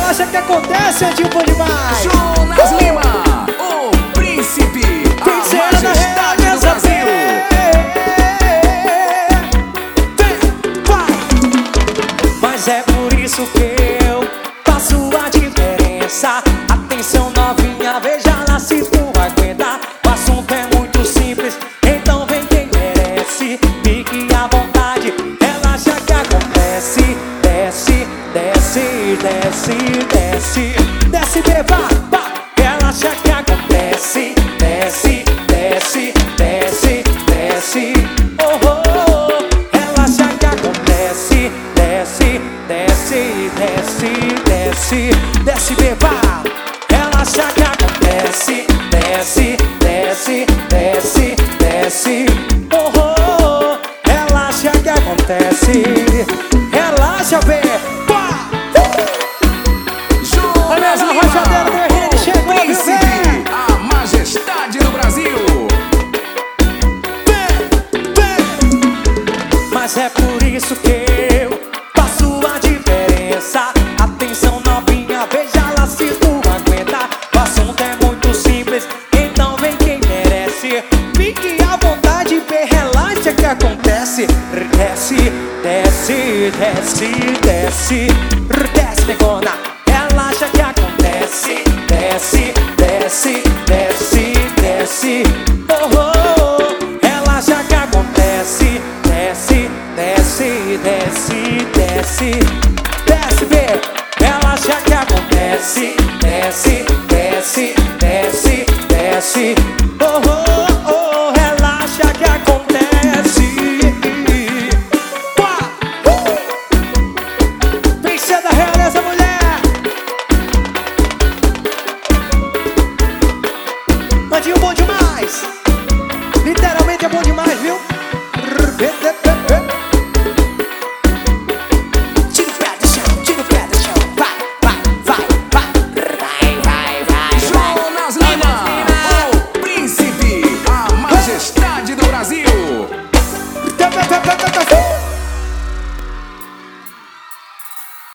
relaxa que acontece, é tipo demais. Jonas Lima, o príncipe, a majestade do Brasil. Mas é por isso que eu faço a diferença. Atenção novinha, veja lá se tu aguenta. O assunto é muito simples, então vem quem merece. Fique à vontade, relaxa que acontece. Desce, desce, desce, desce. Desce, beba, relaxa que acontece. Desce, desce, desce, desce. Oh, oh, oh. Relaxa que acontece. Desce, desce, desce, desce. Desce, beba, relaxa que acontece. Desce, desce, desce, desce. Oh, oh, oh. Relaxa que acontece. Relaxa, beba. Jonas Lima, o príncipe, a majestade do Brasil. Mas é por isso que eu faço a diferença. Atenção novinha, veja lá se tu aguenta. O assunto é muito simples, então vem quem merece. Fique à vontade, vê, relaxa que acontece. Desce, desce, desce, desce. Desce, negona, relaxa que acontece. Desce, desce, desce, desce. Oh, oh, oh. Relaxa que acontece. Desce, desce, desce, desce. Desce, bebê, relaxa que acontece. Desce, desce, desce, desce. Oh, oh, oh, relaxa que acontece. Princesa da realeza, mulher. Mandinho bom